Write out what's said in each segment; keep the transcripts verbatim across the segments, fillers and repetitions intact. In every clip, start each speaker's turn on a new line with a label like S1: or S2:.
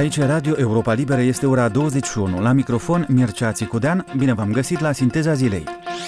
S1: Aici Radio Europa Liberă, este ora douăzeci și unu. La microfon Mircea Țicudean. Bine v-am găsit la Sinteza Zilei.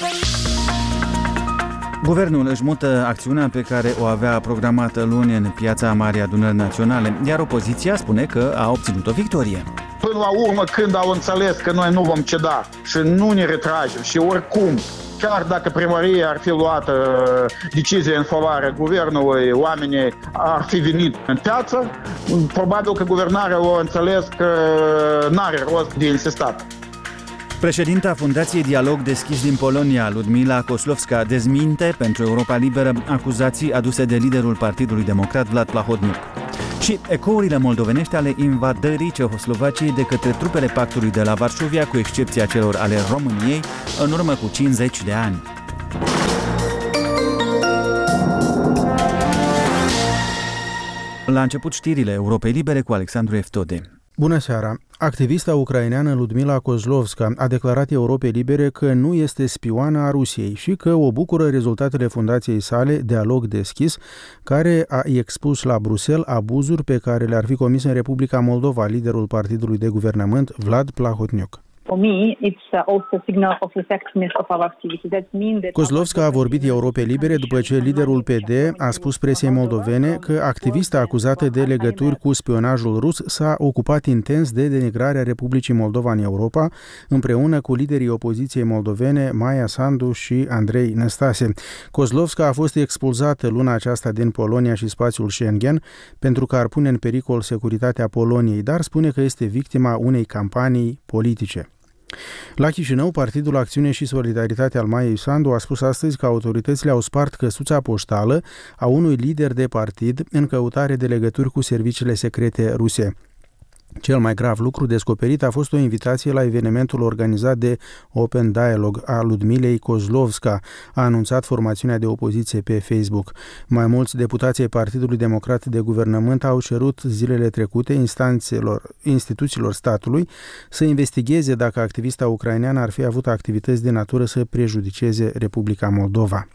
S1: Guvernul își mută acțiunea pe care o avea programată luni în piața Marii Adunări Naționale, iar opoziția spune că a obținut o victorie.
S2: Până la urmă, când au înțeles că noi nu vom ceda și nu ne retragem și oricum, chiar dacă primăria ar fi luat decizie în favoarea guvernului, oamenii ar fi venit în piață, probabil că guvernarea a înțeles că n-are rost de insistat.
S1: Președinta Fundației Dialog Deschis din Polonia, Ludmila Kozłowska, dezminte pentru Europa Liberă acuzații aduse de liderul Partidului Democrat, Vlad Plahotniuc. Și ecourile moldovenești ale invadării Cehoslovaciei de către trupele pactului de la Varșovia, cu excepția celor ale României, în urmă cu cincizeci de ani. La început știrile Europei Libere cu Alexandru Eftode.
S3: Bună seara! Activista ucraineană Ludmila Kozłowska a declarat Europei Libere că nu este spioană a Rusiei și că o bucură rezultatele fundației sale Dialog Deschis, care a expus la Bruxelles abuzuri pe care le-ar fi comis în Republica Moldova liderul partidului de guvernământ, Vlad Plahotniuc. Kozłowska a vorbit Europei Libere după ce liderul P D a spus presiei moldovene că activista acuzată de legături cu spionajul rus s-a ocupat intens de denigrarea Republicii Moldova în Europa, împreună cu liderii opoziției moldovene Maia Sandu și Andrei Năstase. Kozłowska a fost expulzată luna aceasta din Polonia și spațiul Schengen pentru că ar pune în pericol securitatea Poloniei, dar spune că este victima unei campanii politice. La Chișinău, Partidul Acțiune și Solidaritate al Maiei Sandu a spus astăzi că autoritățile au spart căsuța poștală a unui lider de partid în căutare de legături cu serviciile secrete ruse. Cel mai grav lucru descoperit a fost o invitație la evenimentul organizat de Open Dialogue a Ludmilei Kozłowska, a anunțat formațiunea de opoziție pe Facebook. Mai mulți deputații ai Partidului Democrat de Guvernământ au cerut zilele trecute instanțelor, instituțiilor statului să investigheze dacă activista ucraineană ar fi avut activități de natură să prejudiceze Republica Moldova.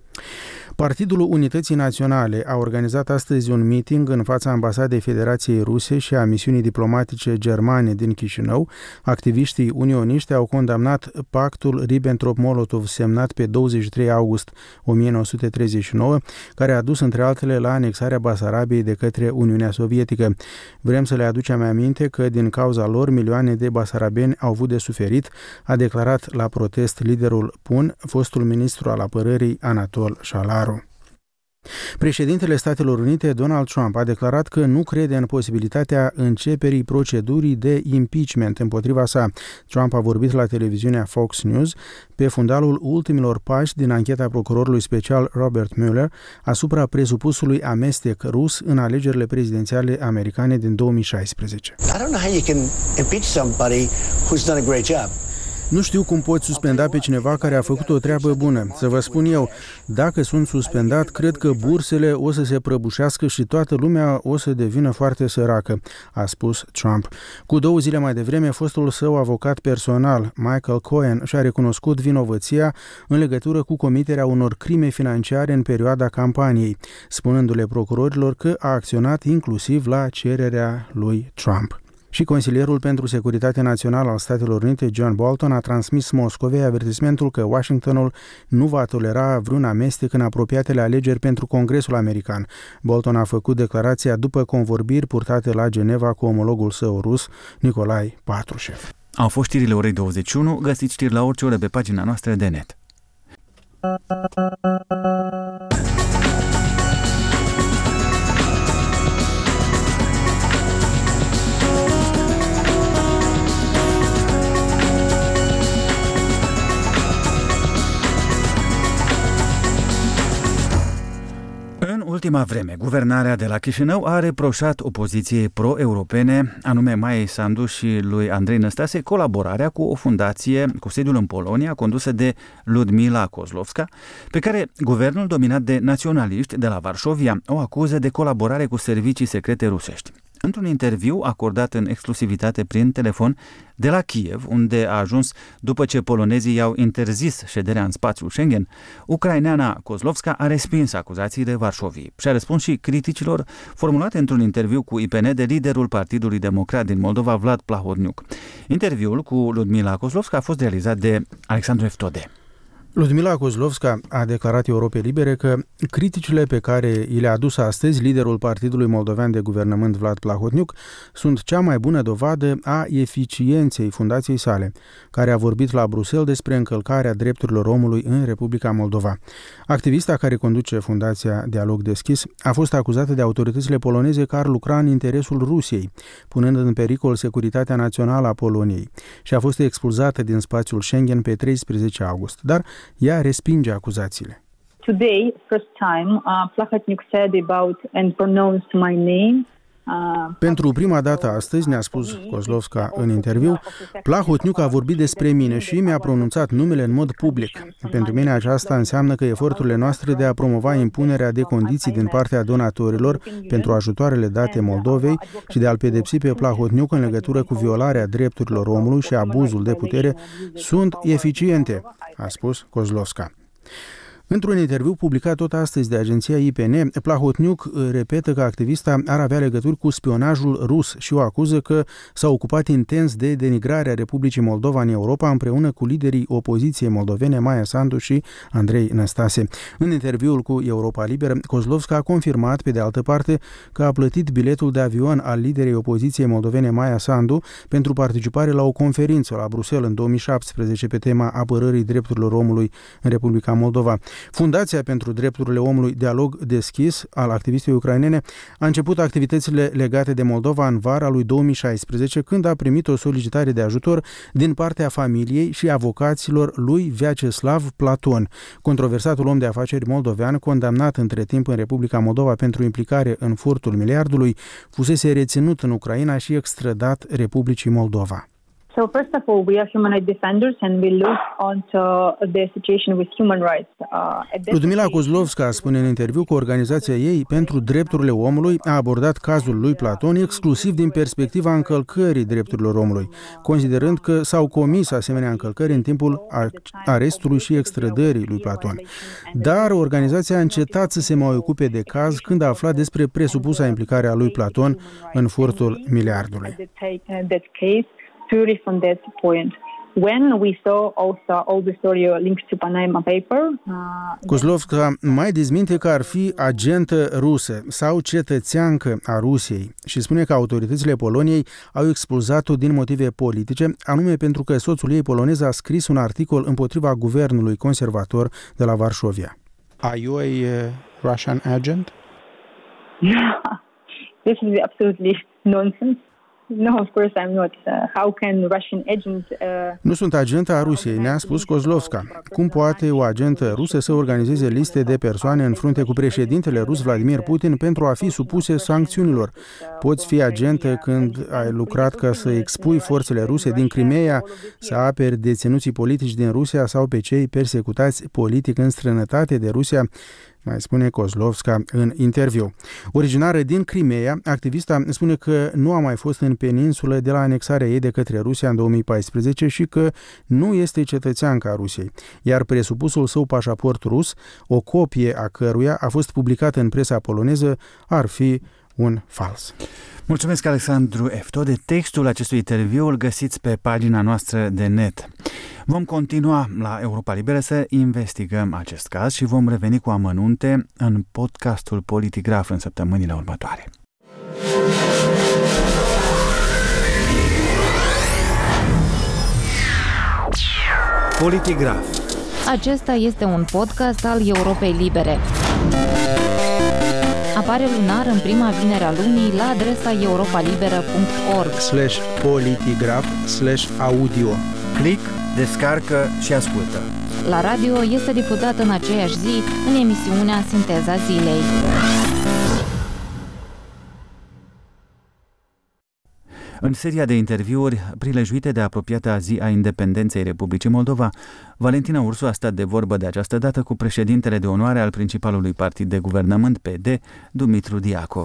S3: Partidul Unității Naționale a organizat astăzi un meeting în fața ambasadei Federației Ruse și a misiunii diplomatice germane din Chișinău. Activiștii unioniști au condamnat pactul Ribbentrop-Molotov semnat pe douăzeci și trei august o mie nouă sute treizeci și nouă, care a dus între altele la anexarea Basarabiei de către Uniunea Sovietică. Vrem să le aducem aminte că din cauza lor milioane de basarabeni au avut de suferit, a declarat la protest liderul P U N, fostul ministru al apărării Anatol Șalaru. Președintele Statelor Unite, Donald Trump, a declarat că nu crede în posibilitatea începerii procedurii de impeachment împotriva sa. Trump a vorbit la televiziunea Fox News pe fundalul ultimilor pași din ancheta procurorului special Robert Mueller asupra presupusului amestec rus în alegerile prezidențiale americane din două mii șaisprezece. I don't know how you can impeach somebody who's done a great job. Nu știu cum poți suspenda pe cineva care a făcut o treabă bună. Să vă spun eu, dacă sunt suspendat, cred că bursele o să se prăbușească și toată lumea o să devină foarte săracă, a spus Trump. Cu două zile mai devreme, fostul său avocat personal, Michael Cohen, și-a recunoscut vinovăția în legătură cu comiterea unor crime financiare în perioada campaniei, spunându-le procurorilor că a acționat inclusiv la cererea lui Trump. Și consilierul pentru securitate națională al Statelor Unite, John Bolton, a transmis Moscovei avertismentul că Washingtonul nu va tolera vreun amestec în apropiatele alegeri pentru Congresul American. Bolton a făcut declarația după convorbiri purtate la Geneva cu omologul său rus, Nicolae Patrushev.
S1: Au fost știrile orei douăzeci și unu, găsiți știri la orice oră pe pagina noastră de net. În ultima vreme, guvernarea de la Chișinău a reproșat opoziției pro-europene, anume Maiei Sandu și lui Andrei Năstase, colaborarea cu o fundație cu sediul în Polonia, condusă de Ludmila Kozłowska, pe care guvernul dominat de naționaliști de la Varșovia o acuză de colaborare cu servicii secrete rusești. într-un interviu acordat în exclusivitate prin telefon de la Kiev, unde a ajuns după ce polonezii i-au interzis șederea în spațiul Schengen, ucraineana Kozlovska a respins acuzațiile Varșoviei și a răspuns și criticilor formulate într-un interviu cu I P N de liderul Partidului Democrat din Moldova, Vlad Plahotniuc. Interviul cu Ludmila Kozlovska a fost realizat de Alexandru Eftode.
S3: Ludmila Kozlovska a declarat Europei Libere că criticile pe care i le-a adus astăzi liderul Partidului Moldovean de Guvernământ Vlad Plahotniuc sunt cea mai bună dovadă a eficienței fundației sale, care a vorbit la Bruxelles despre încălcarea drepturilor omului în Republica Moldova. Activista care conduce Fundația Dialog Deschis a fost acuzată de autoritățile poloneze că ar lucra în interesul Rusiei, punând în pericol securitatea națională a Poloniei, și a fost expulzată din spațiul Schengen pe treisprezece august, dar ea respinge acuzațiile.
S4: Today, first time, uh, Plahotniuc said about and pronounced my name. Uh,
S3: Pentru prima dată astăzi, ne-a spus Kozlovska în interviu, Plahotniuc a vorbit despre mine și mi-a pronunțat numele în mod public. Pentru mine aceasta înseamnă că eforturile noastre de a promova impunerea de condiții din partea donatorilor pentru ajutoarele date Moldovei și de a-l pedepsi pe Plahotniuc în legătură cu violarea drepturilor omului și abuzul de putere sunt eficiente, a spus Kozlovska. Într-un interviu publicat tot astăzi de agenția I P N, Plahotniuc repetă că activista ar avea legături cu spionajul rus și o acuză că s-a ocupat intens de denigrarea Republicii Moldova în Europa împreună cu liderii opoziției moldovene Maia Sandu și Andrei Năstase. În interviul cu Europa Liberă, Kozlovska a confirmat, pe de altă parte, că a plătit biletul de avion al liderei opoziției moldovene Maia Sandu pentru participare la o conferință la Bruxelles în două mii șaptesprezece pe tema apărării drepturilor omului în Republica Moldova. Fundația pentru Drepturile Omului Dialog Deschis al activistei ucrainene a început activitățile legate de Moldova în vara lui două mii șaisprezece, când a primit o solicitare de ajutor din partea familiei și avocaților lui Vyacheslav Platon, controversatul om de afaceri moldovean condamnat între timp în Republica Moldova pentru implicare în furtul miliardului, fusese reținut în Ucraina și extradat Republicii Moldova.
S4: So first of all, we are human rights defenders and we look onto the situation with human rights. Uh,
S3: Ludmila Kozlovska spune în interviu că organizația ei pentru drepturile omului a abordat cazul lui Platon exclusiv din perspectiva încălcării drepturilor omului, considerând că s-au comis asemenea încălcări în timpul arestului și extrădării lui Platon. Dar organizația a încetat să se mai ocupe de caz când a aflat despre presupusa implicare a lui Platon în furtul miliardului.
S4: Purely from that point. When we saw also all the story linked to Panama paper, uh,
S3: Kozlovska mai dezminte că ar fi agentă rusă sau cetățeancă a Rusiei și spune că autoritățile Poloniei au expulzat-o din motive politice, anume pentru că soțul ei polonez a scris un articol împotriva guvernului conservator de la Varșovia. Are you a uh, Russian agent?
S4: This is absolutely nonsense. No, of course I'm not. Uh, how can Russian agent? Uh,
S3: nu sunt agenta a Rusiei, ne-a spus Kozlovska. Cum poate o agentă rusă să organizeze liste de persoane în frunte cu președintele rus Vladimir Putin pentru a fi supuse sancțiunilor? Poți fi agentă când ai lucrat ca să expui forțele ruse din Crimeea, să aperi deținuții politici din Rusia sau pe cei persecutați politic în străinătate de Rusia, mai spune Kozlovska în interviu. Originară din Crimeea, activista spune că nu a mai fost în peninsulă de la anexarea ei de către Rusia în două mii paisprezece și că nu este cetățeancă a Rusiei, iar presupusul său pașaport rus, o copie a căruia a fost publicată în presa poloneză, ar fi un fals.
S1: Mulțumesc, Alexandru Eftode. Textul acestui interviu îl găsiți pe pagina noastră de net. Vom continua la Europa Liberă să investigăm acest caz și vom reveni cu amănunte în podcastul Politigraf în săptămânile următoare. Politigraf.
S5: Acesta este un podcast al Europei Libere. Apare lunar în prima vinere a lunii la adresa europalibera punct org
S3: slash politigraf slash audio.
S1: Click, descarcă și ascultă.
S5: La radio este difuzat în aceeași zi în emisiunea Sinteza Zilei.
S1: În seria de interviuri prilejuite de apropiata zi a independenței Republicii Moldova, Valentina Ursu a stat de vorbă de această dată cu președintele de onoare al principalului partid de guvernământ P D, Dumitru Diacov.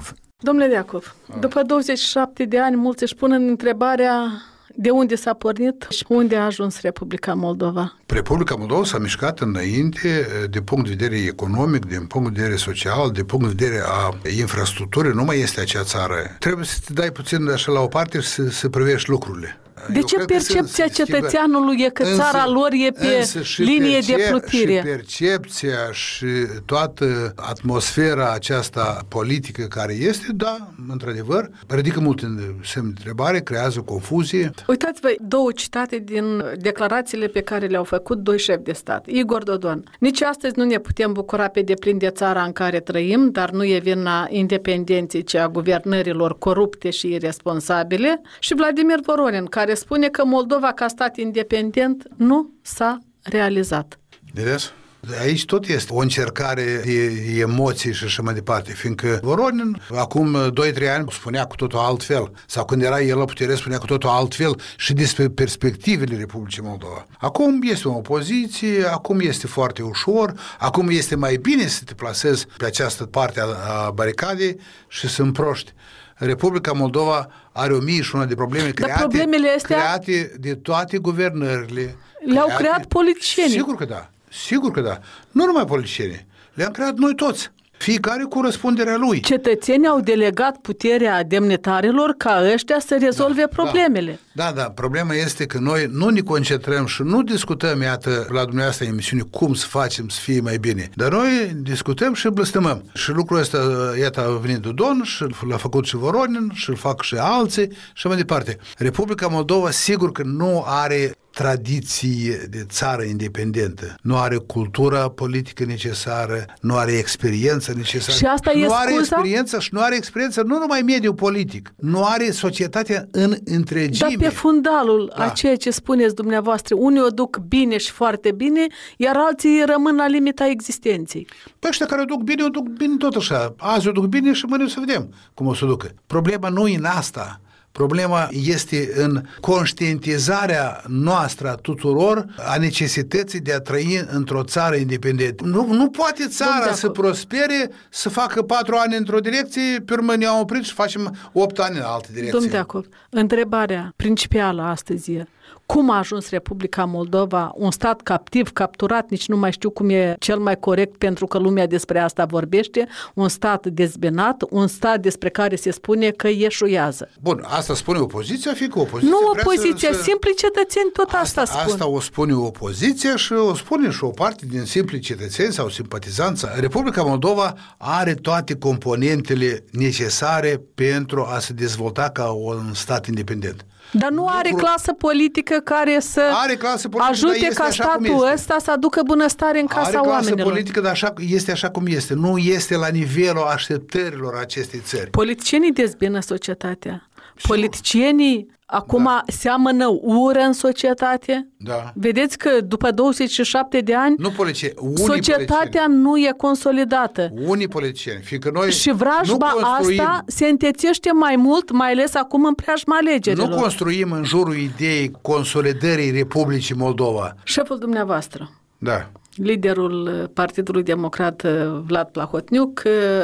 S6: Domnule Deacov, după douăzeci și șapte de ani, mulți își pun în întrebarea de unde s-a pornit și unde a ajuns Republica Moldova.
S7: Republica Moldova s-a mișcat înainte de punct de vedere economic, din punct de vedere social, de punct de vedere a infrastructurii. Nu mai este acea țară. Trebuie să te dai puțin așa la o parte și să, să privești lucrurile.
S6: De ce percepția cetățeanului e că însă, țara lor e pe linie
S7: percep,
S6: de plutire?
S7: Și percepția și toată atmosfera aceasta politică care este, da, într-adevăr, ridică mult în semn de întrebare, creează confuzie.
S6: Uitați-vă două citate din declarațiile pe care le-au făcut doi șefi de stat. Igor Dodon. Nici astăzi nu ne putem bucura pe deplin de țara în care trăim, dar nu e vina independenței, ci a guvernărilor corupte și irresponsabile. Și Vladimir Voronin, care spune că Moldova, ca stat independent, nu s-a realizat.
S7: Vedeți? Aici tot este o încercare de emoții și așa mai departe, fiindcă Voronin acum doi trei ani spunea cu totul altfel, sau când era el la putere spunea cu totul altfel și despre perspectivele Republicii Moldova. Acum este o opoziție, acum este foarte ușor, acum este mai bine să te plasezi pe această parte a baricadei și să împroști. Republica Moldova are o mie și una de probleme create,
S6: astea
S7: create de toate guvernările.
S6: Le-au create, creat politicienii.
S7: Sigur că da, sigur că da. Nu numai politicienii, le-am creat noi toți. Fiecare cu răspunderea lui.
S6: Cetățenii au delegat puterea demnitarilor ca ăștia să rezolve da, problemele.
S7: Da, da, da, problema este că noi nu ne concentrăm și nu discutăm, iată, la dumneavoastră emisiune, cum să facem să fie mai bine. Dar noi discutăm și blăstămăm. Și lucrul ăsta, iată, a venit Dodon și l-a făcut și Voronin și îl fac și alții și mai departe. Republica Moldova, sigur că nu are tradiție de țară independentă. Nu are cultura politică necesară, nu are experiență necesară.
S6: Și asta
S7: nu
S6: e
S7: are
S6: scuza?
S7: experiență și nu are experiență nu numai mediul politic. Nu are societatea în întregime.
S6: Dar pe fundalul da. a ceea ce spuneți dumneavoastră, unii o duc bine și foarte bine, iar alții rămân la limita existenței.
S7: Păi ăștia care o duc bine, o duc bine tot așa. Azi o duc bine și mâine o să vedem cum o să o ducă. Problema nu e în asta. Problema este în conștientizarea noastră a tuturor a necesității de a trăi într-o țară independentă. Nu, nu poate țara să prospere, să facă patru ani într-o direcție, pe urmă ne-am oprit și facem opt ani în altă direcție.
S6: Domnul Deacov, întrebarea principală astăzi e: cum a ajuns Republica Moldova, un stat captiv, capturat, nici nu mai știu cum e cel mai corect, pentru că lumea despre asta vorbește, un stat dezbinat, un stat despre care se spune că eșuează.
S7: Bun, asta spune opoziția, fiindcă opoziția...
S6: Nu opoziția, să, simpli cetățeni tot asta, asta spun.
S7: Asta o spune opoziția și o spune și o parte din simpli cetățeni sau simpatizanți. Republica Moldova are toate componentele necesare pentru a se dezvolta ca un stat independent.
S6: Dar nu are Lucru... clasă politică care să
S7: are clasă politică,
S6: ajute ca statul ăsta să aducă bunăstare în casa
S7: are clasă
S6: oamenilor.
S7: Politică, dar așa, este așa cum este. Nu este la nivelul așteptărilor acestei țări.
S6: Politicienii dezbină societatea. Politicienii acum da. seamănă ură în societate.
S7: Da.
S6: Vedeți că după douăzeci și șapte de ani
S7: nu politicieni,
S6: societatea
S7: politicieni.
S6: nu e consolidată.
S7: Unii politicieni, fiindcă noi
S6: și vrajba
S7: construim,
S6: asta se întețește mai mult, mai ales acum în preajma alegerilor.
S7: Nu construim în jurul ideii consolidării Republicii Moldova.
S6: Șeful dumneavoastră.
S7: Da.
S6: Liderul Partidului Democrat Vlad Plahotniuc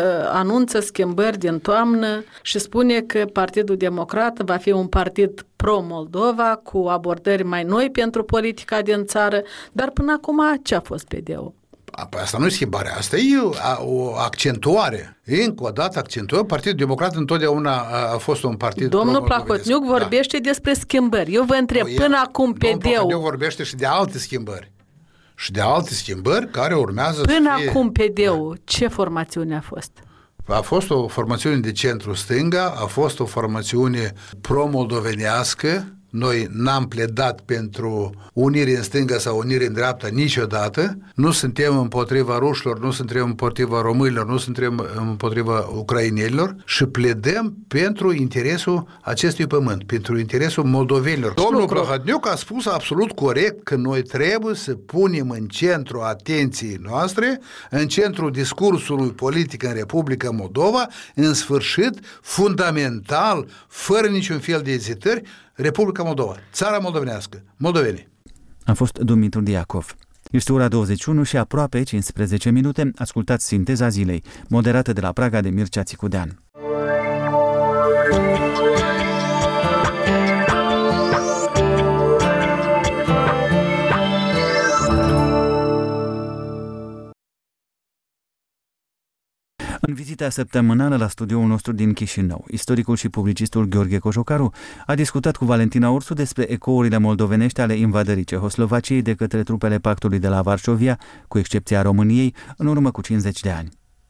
S6: anunță schimbări din toamnă și spune că Partidul Democrat va fi un partid pro-Moldova cu abordări mai noi pentru politica din țară, dar până acum ce a fost P D-ul?
S7: Asta nu e schimbare, asta e o accentuare. Încă o dată accentuăm. Partidul Democrat întotdeauna a fost un partid.
S6: Domnul Plahotniuc vorbește da. despre schimbări. Eu vă întreb, no, până acum P D-ul... Domnul
S7: Plahotniuc vorbește și de alte schimbări. Și de alte schimbări care urmează
S6: Până
S7: să fie...
S6: acum P D-ul, ce formațiune a fost?
S7: A fost o formațiune de centru-stânga, a fost o formațiune pro-moldovenească. Noi n-am pledat pentru unire în stânga sau unire în dreapta niciodată. Nu suntem împotriva rușilor, nu suntem împotriva românilor, nu suntem împotriva ucrainenilor și pledăm pentru interesul acestui pământ, pentru interesul moldovenilor. Domnul Plahotniuc a spus absolut corect că noi trebuie să punem în centru atenției noastre, în centrul discursului politic în Republica Moldova, în sfârșit, fundamental, fără niciun fel de ezitări, Republica Moldova, țara moldovenească, moldovenii.
S1: A fost Dumitru Diacov. Este ora douăzeci și unu și aproape cincisprezece minute. Ascultați Sinteza Zilei, moderată de la Praga de Mircea Țicudean. În vizita săptămânală la studioul nostru din Chișinău, istoricul și publicistul Gheorghe Cojocaru a discutat cu Valentina Ursu despre ecourile moldovenești ale invadării Cehoslovaciei de către trupele pactului de la Varșovia, cu excepția României, în urmă cu cincizeci de ani.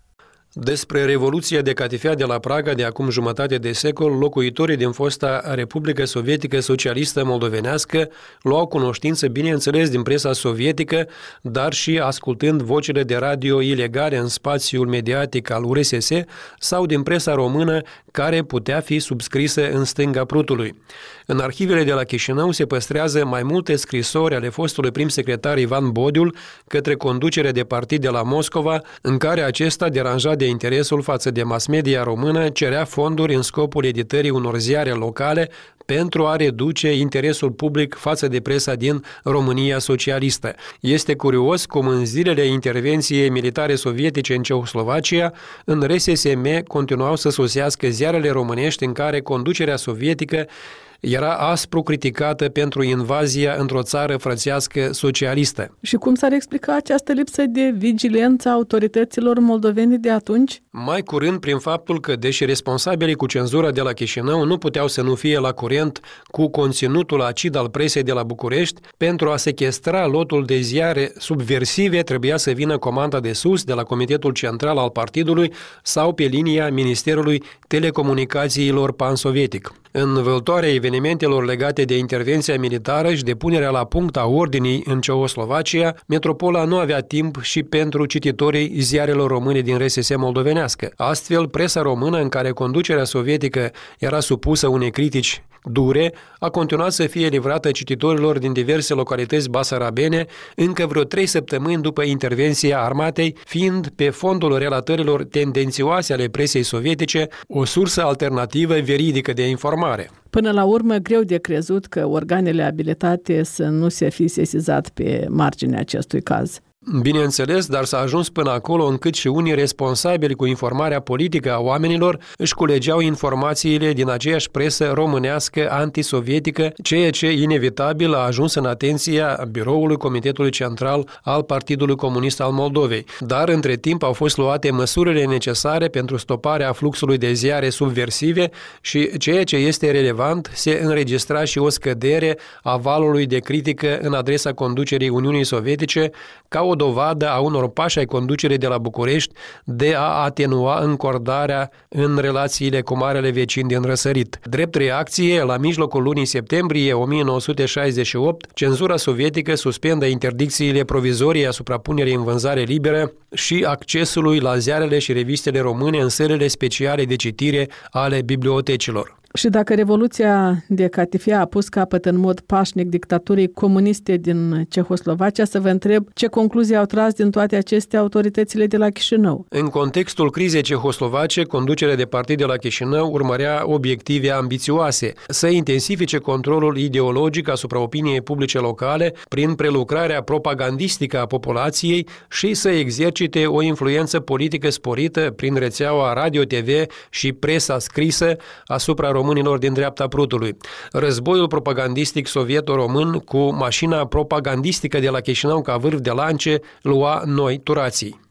S8: Despre Revoluția de catifea de la Praga de acum jumătate de secol, locuitorii din fosta Republică Sovietică Socialistă Moldovenească luau cunoștință, bineînțeles, din presa sovietică, dar și ascultând vocile de radio ilegale în spațiul mediatic al U R S S sau din presa română, care putea fi subscrisă în stânga Prutului. În arhivele de la Chișinău se păstrează mai multe scrisori ale fostului prim secretar Ivan Bodiul către conducerea de partid de la Moscova, în care acesta, deranjat de interesul față de mass media română, cerea fonduri în scopul editării unor ziare locale pentru a reduce interesul public față de presa din România socialistă. Este curios cum în zilele intervenției militare sovietice în Cehoslovacia, în R S S M continuau să sosească ziarele românești în care conducerea sovietică era aspru criticată pentru invazia într-o țară frățească socialistă.
S6: Și cum s-ar explica această lipsă de vigilență a autorităților moldovene de atunci?
S8: Mai curând prin faptul că, deși responsabilii cu cenzura de la Chișinău nu puteau să nu fie la curent cu conținutul acid al presei de la București, pentru a sechestra lotul de ziare subversive trebuia să vină comanda de sus, de la Comitetul Central al Partidului sau pe linia Ministerului Telecomunicațiilor Pansovietic. În văltoarea evenimentelor legate de intervenția militară și de punerea la punct a ordinii în Cehoslovacia, metropola nu avea timp și pentru cititorii ziarelor române din R S S moldovenească. Astfel, presa română, în care conducerea sovietică era supusă unei critici dure, a continuat să fie livrată cititorilor din diverse localități basarabene încă vreo trei săptămâni după intervenția armatei, fiind pe fondul relatărilor tendențioase ale presei sovietice o sursă alternativă veridică de informare.
S6: Până la urmă, greu de crezut că organele abilitate să nu se fi sesizat pe marginea acestui caz.
S8: Bineînțeles, dar s-a ajuns până acolo încât și unii responsabili cu informarea politică a oamenilor își culegeau informațiile din aceeași presă românească antisovietică, ceea ce inevitabil a ajuns în atenția biroului Comitetului Central al Partidului Comunist al Moldovei. Dar între timp au fost luate măsurile necesare pentru stoparea fluxului de ziare subversive și, ceea ce este relevant, se înregistra și o scădere a valului de critică în adresa conducerii Uniunii Sovietice, ca o dovadă a unor pași ai conducerii de la București de a atenua încordarea în relațiile cu marele vecin din răsărit. Drept reacție, la mijlocul lunii septembrie o mie nouă sute șaizeci și opt, cenzura sovietică suspendă interdicțiile provizorii asupra punerii în vânzare liberă și accesului la ziarele și revistele române în sălile speciale de citire ale bibliotecilor.
S6: Și dacă Revoluția de catifea a pus capăt în mod pașnic dictaturii comuniste din Cehoslovacia, să vă întreb ce concluzii au tras din toate acestea autoritățile de la Chișinău?
S8: În contextul crizei cehoslovace, conducerea de partid de la Chișinău urmărea obiective ambițioase: să intensifice controlul ideologic asupra opiniei publice locale prin prelucrarea propagandistică a populației și să exercite o influență politică sporită prin rețeaua radio-T V și presa scrisă asupra românilor din dreapta Prutului. Războiul propagandistic sovieto-român cu mașina propagandistică de la Chișinău ca vârf de lance lua noi turații.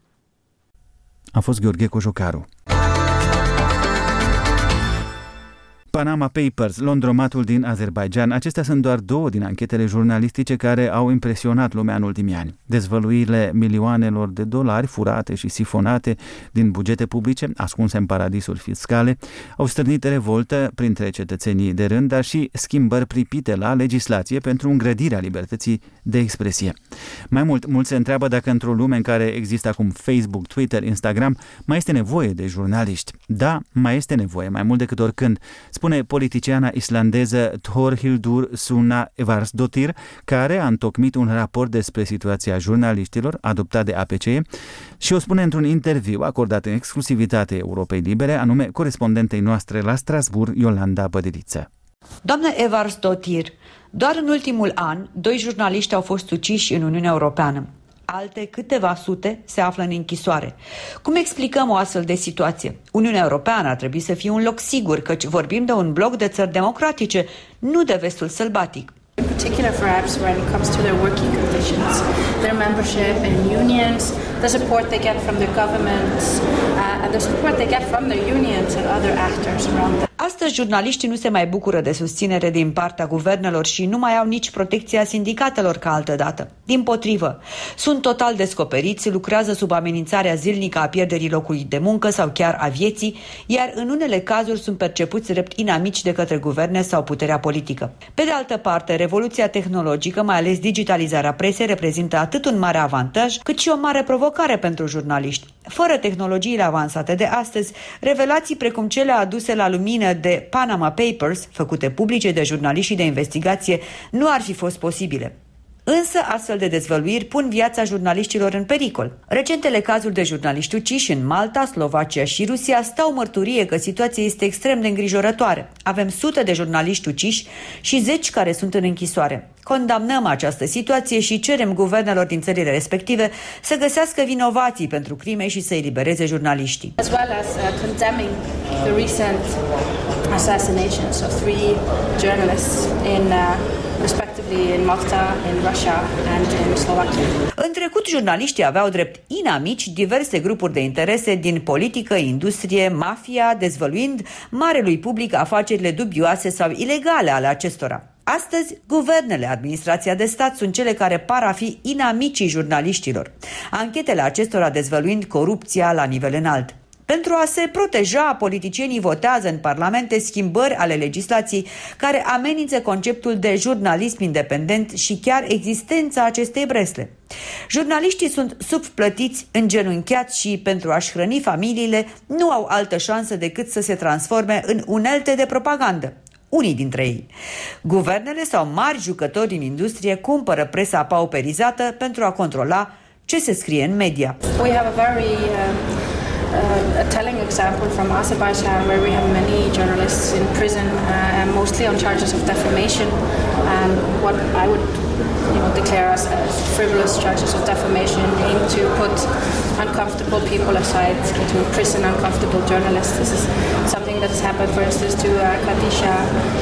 S1: A fost Gheorghe Cojocaru. Panama Papers, Laundromatul din Azerbaidjan. Acestea sunt doar două din anchetele jurnalistice care au impresionat lumea în ultimii ani. Dezvăluirile milioanelor de dolari furate și sifonate din bugete publice, ascunse în paradisuri fiscale, au stârnit revoltă printre cetățenii de rând, dar și schimbări pripite la legislație pentru îngrădirea libertății de expresie. Mai mult, mulți se întreabă dacă într-o lume în care există acum Facebook, Twitter, Instagram, mai este nevoie de jurnaliști. Da, mai este nevoie, mai mult decât oricând, spune politiciana islandeză Thorhildur Sunna Evarsdottir, care a întocmit un raport despre situația jurnaliștilor adoptat de A P C E și o spune într-un interviu acordat în exclusivitate Europei Libere, anume corespondentei noastre la Strasbourg, Iolanda Bădeliță.
S9: Doamnă Evarsdottir, doar în ultimul an, doi jurnaliști au fost uciși în Uniunea Europeană. Alte câteva sute se află în închisoare. Cum explicăm o astfel de situație? Uniunea Europeană ar trebui să fie un loc sigur, căci vorbim de un bloc de țări democratice, nu de vestul sălbatic.
S10: In particular for A P S when it comes to their working conditions, their membership in unions, the support they get from their governments, uh, the support they get from their unions and other actors around them.
S9: Astăzi, jurnaliștii nu se mai bucură de susținere din partea guvernelor și nu mai au nici protecția sindicatelor ca altădată. Dimpotrivă, sunt total descoperiți, lucrează sub amenințarea zilnică a pierderii locului de muncă sau chiar a vieții, iar în unele cazuri sunt percepuți drept inamici de către guverne sau puterea politică. Pe de altă parte, revoluția tehnologică, mai ales digitalizarea presei, reprezintă atât un mare avantaj, cât și o mare provocare pentru jurnaliști. Fără tehnologiile avansate de astăzi, revelații precum cele aduse la lumină de Panama Papers, făcute publice de jurnaliști de investigație, nu ar fi fost posibile. Însă, astfel de dezvăluiri pun viața jurnaliștilor în pericol. Recentele cazuri de jurnaliști uciși în Malta, Slovacia și Rusia stau mărturie că situația este extrem de îngrijorătoare. Avem sute de jurnaliști uciși și zeci care sunt în închisoare. Condamnăm această situație și cerem guvernelor din țările respective să găsească vinovații pentru crime și să elibereze jurnaliștii.
S10: As well as uh, condemning the recent assassinations of three journalists in uh, respectively in Malta, in Russia and in Slovakia.
S9: În trecut, jurnaliștii aveau drept inamici diverse grupuri de interese din politică, industrie, mafia, dezvăluind marelui public afacerile dubioase sau ilegale ale acestora. Astăzi, guvernele, administrația de stat sunt cele care par a fi inamicii jurnaliștilor, anchetele acestora dezvăluind corupția la nivel înalt. Pentru a se proteja, politicienii votează în parlamente schimbări ale legislației care amenință conceptul de jurnalism independent și chiar existența acestei bresle. Jurnaliștii sunt subplătiți, îngenunchiați și, pentru a-și hrăni familiile, nu au altă șansă decât să se transforme în unelte de propagandă. Unii dintre ei. Guvernele sau mari jucători din industrie cumpără presa pauperizată pentru a controla ce se scrie în media.
S10: We have a very uh... Uh, a telling example from Azerbaijan, where we have many journalists in prison, uh, and mostly on charges of defamation, and what I would, you know, declare as, as frivolous charges of defamation, aimed to put uncomfortable people aside, to imprison uncomfortable journalists. This is something that has happened, for instance, to uh, Khadija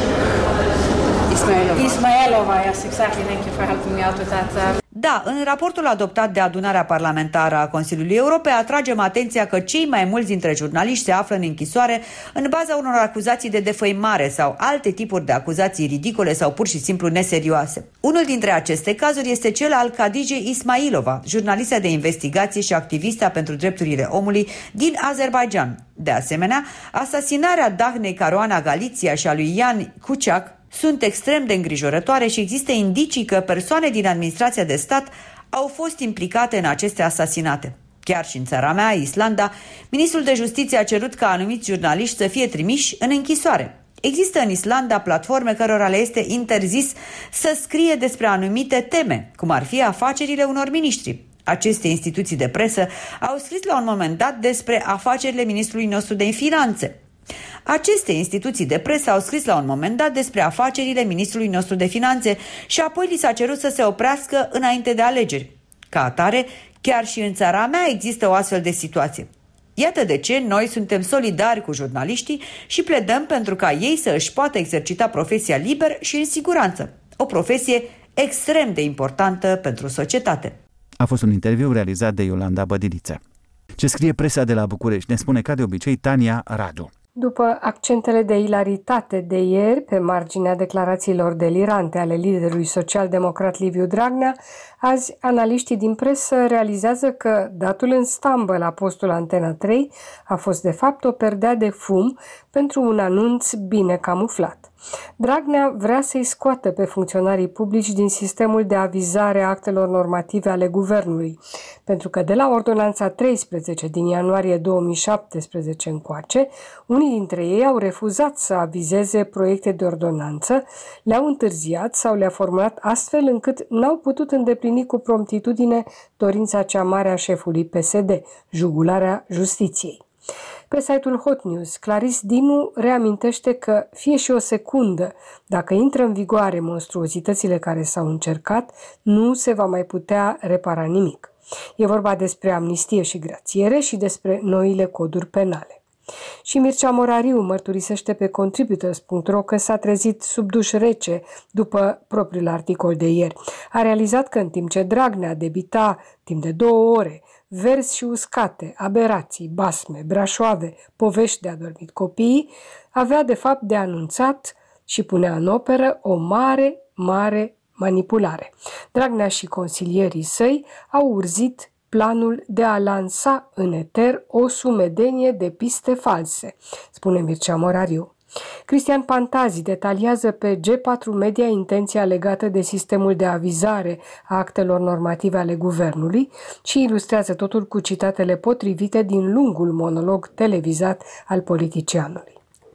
S10: Ismailova. Ismailova, yes, exactly. Thank you for helping me out with that. Uh,
S9: Da, în raportul adoptat de adunarea parlamentară a Consiliului Europei atragem atenția că cei mai mulți dintre jurnaliști se află în închisoare în baza unor acuzații de defăimare sau alte tipuri de acuzații ridicole sau pur și simplu neserioase. Unul dintre aceste cazuri este cel al Khadijei Ismailova, jurnalistă de investigație și activista pentru drepturile omului din Azerbaijan. De asemenea, asasinarea Dahnei Caruana Galizia și a lui Jan Kuciak sunt extrem de îngrijorătoare și există indicii că persoane din administrația de stat au fost implicate în aceste asasinate. Chiar și în țara mea, Islanda, ministrul de justiție a cerut ca anumiți jurnaliști să fie trimiși în închisoare. Există în Islanda platforme cărora le este interzis să scrie despre anumite teme, cum ar fi afacerile unor miniștri. Aceste instituții de presă au scris la un moment dat despre afacerile ministrului nostru de finanțe. Aceste instituții de presă au scris la un moment dat despre afacerile ministrului nostru de finanțe și apoi li s-a cerut să se oprească înainte de alegeri. Ca atare, chiar și în țara mea există o astfel de situație. Iată de ce noi suntem solidari cu jurnaliștii și pledăm pentru ca ei să își poată exercita profesia liber și în siguranță. O profesie extrem de importantă pentru societate.
S1: A fost un interviu realizat de Iolanda Bădiliță. Ce scrie presa de la București? Ne spune ca de obicei Tania Radu.
S11: După accentele de ilaritate de ieri, pe marginea declarațiilor delirante ale liderului social-democrat Liviu Dragnea, azi analiștii din presă realizează că datul în stambă la postul Antena trei a fost de fapt o perdea de fum pentru un anunț bine camuflat. Dragnea vrea să-i scoată pe funcționarii publici din sistemul de avizare a actelor normative ale guvernului, pentru că de la ordonanța treisprezece din ianuarie două mii șaptesprezece încoace, unii dintre ei au refuzat să avizeze proiecte de ordonanță, le-au întârziat sau le-a formulat astfel încât n-au putut îndeplini cu promptitudine dorința cea mare a șefului P S D, jugularea justiției. Pe site-ul Hot News, Claris Dinu reamintește că fie și o secundă, dacă intră în vigoare monstruozitățile care s-au încercat, nu se va mai putea repara nimic. E vorba despre amnistie și grațiere și despre noile coduri penale. Și Mircea Morariu mărturisește pe contributors punct ro că s-a trezit sub duș rece după propriul articol de ieri. A realizat că în timp ce Dragnea debita timp de două ore verzi și uscate, aberații, basme, brașoave, povești de adormit copiii, avea de fapt de anunțat și punea în operă o mare, mare manipulare. Dragnea și consilierii săi au urzit planul de a lansa în eter o sumedenie de piste false, spune Mircea Morariu. Cristian Pantazi detaliază pe G patru Media intenția legată de sistemul de avizare a actelor normative ale guvernului și ilustrează totul cu citatele potrivite din lungul monolog televizat al politicianului.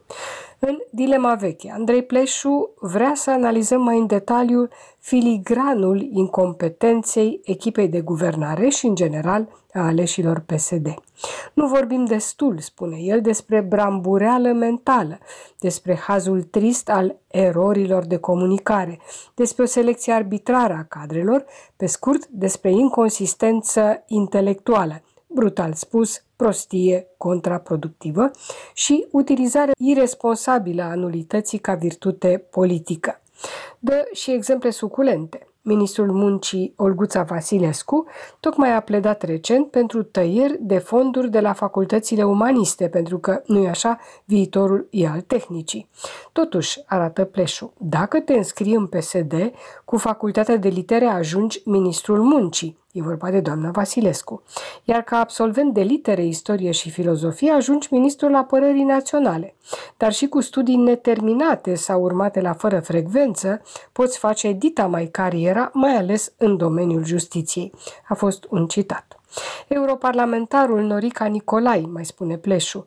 S11: În Dilema veche, Andrei Pleșu vrea să analizăm mai în detaliu filigranul incompetenței echipei de guvernare și, în general, a aleșilor P S D. Nu vorbim destul, spune el, despre brambureală mentală, despre hazul trist al erorilor de comunicare, despre o selecție arbitrară a cadrelor, pe scurt, despre inconsistență intelectuală, brutal spus, prostie contraproductivă și utilizarea iresponsabilă a nulității ca virtute politică. Dă și exemple suculente. Ministrul Muncii Olguța Vasilescu tocmai a pledat recent pentru tăieri de fonduri de la facultățile umaniste, pentru că, nu-i așa, viitorul e al tehnicii. Totuși, arată Pleșu, dacă te înscrii în P S D, cu facultatea de litere ajungi ministrul Muncii. E vorba de doamna Vasilescu. Iar ca absolvent de litere, istorie și filozofie ajungi ministrul apărării naționale. Dar și cu studii neterminate sau urmate la fără frecvență, poți face dita mai cariera, mai ales în domeniul justiției. A fost un citat. Europarlamentarul Norica Nicolai, mai spune Pleșu,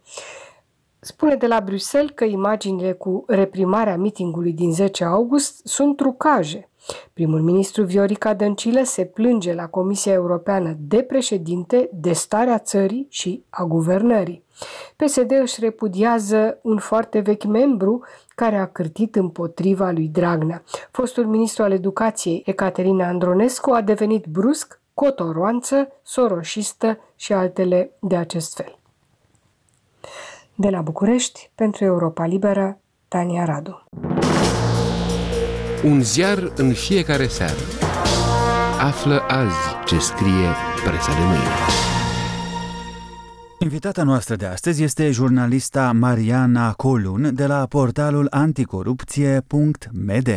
S11: spune de la Bruxelles că imaginile cu reprimarea mitingului din zece august sunt trucaje. Primul ministru Viorica Dăncilă se plânge la Comisia Europeană de președinte, de starea țării și a guvernării. P S D își repudiază un foarte vechi membru care a cârtit împotriva lui Dragnea. Fostul ministru al educației, Ecaterina Andronescu, a devenit brusc cotoroanță, soroșistă și altele de acest fel. De la București, pentru Europa Liberă, Tania Radu.
S12: Un ziar în fiecare seară. Află azi ce scrie presa de mâine.
S1: Invitata noastră de astăzi este jurnalista Mariana Colun de la portalul anticorupție punct m d.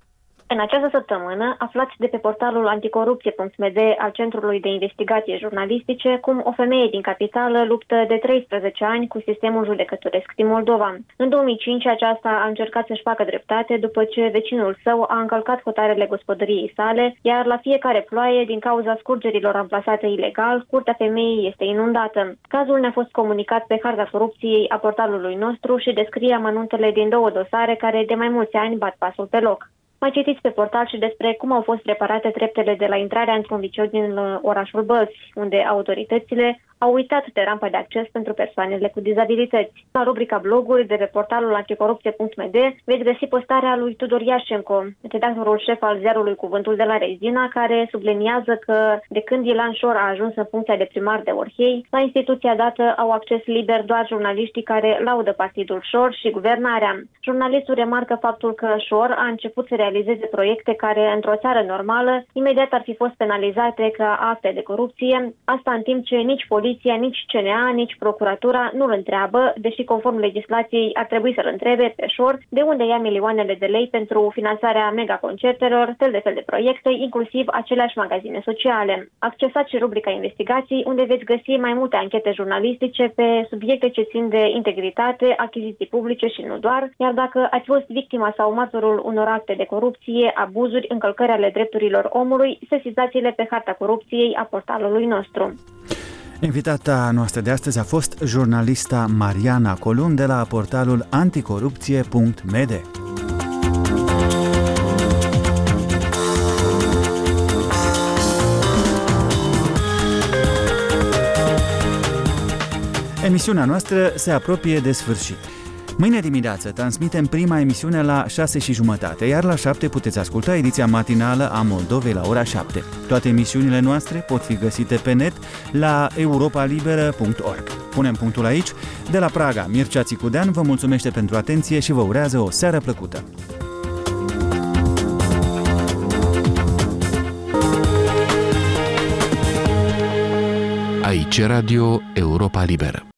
S13: În această săptămână aflați de pe portalul anticorupție punct m d al Centrului de Investigație Jurnalistice cum o femeie din capitală luptă de treisprezece ani cu sistemul judecătoresc din Moldova. În două mii cinci aceasta a încercat să-și facă dreptate după ce vecinul său a încălcat hotarele gospodăriei sale, iar la fiecare ploaie, din cauza scurgerilor amplasate ilegal, curtea femeii este inundată. Cazul ne-a fost comunicat pe harta corupției a portalului nostru și descrie amănuntele din două dosare care de mai mulți ani bat pasul pe loc. Mai citiți pe portal și despre cum au fost reparate treptele de la intrarea într-un liceu din orașul Bălți, unde autoritățile au uitat de rampa de acces pentru persoanele cu dizabilități. La rubrica bloguri de pe portalul anticorupție punct m d veți găsi postarea lui Tudor Iașenco, redactorul șef al ziarului Cuvântul de la Rezina, care subliniază că de când Ilan Șor a ajuns în funcția de primar de Orhei, la instituția dată au acces liber doar jurnaliștii care laudă partidul Șor și guvernarea. Jurnalistul remarcă faptul că Șor a început să realizeze proiecte care, într-o țară normală, imediat ar fi fost penalizate ca acte de corupție, asta în timp ce nici poliția, nici C N A, nici procuratura nu îl întreabă, deși conform legislației ar trebui să-l întrebe pe Șor de unde ia milioanele de lei pentru finanțarea megaconcertelor, fel de fel de proiecte, inclusiv aceleași magazine sociale. Accesați și rubrica investigații, unde veți găsi mai multe anchete jurnalistice pe subiecte ce țin de integritate, achiziții publice și nu doar, iar dacă ați fost victima sau martorul unor acte de corupție, abuzuri, încălcări ale drepturilor omului, sesizați-le pe harta corupției a portalului nostru.
S1: Invitata noastră de astăzi a fost jurnalista Mariana Colun de la portalul anticorupție punct m d. Emisiunea noastră se apropie de sfârșit. Mâine dimineață transmitem prima emisiune la șase și jumătate, iar la șapte puteți asculta ediția matinală a Moldovei la ora șapte. Toate emisiunile noastre pot fi găsite pe net la europa liberă punct org. Punem punctul aici. De la Praga, Mircea Țicudean vă mulțumește pentru atenție și vă urează o seară plăcută.
S12: Aici Radio Europa Liberă.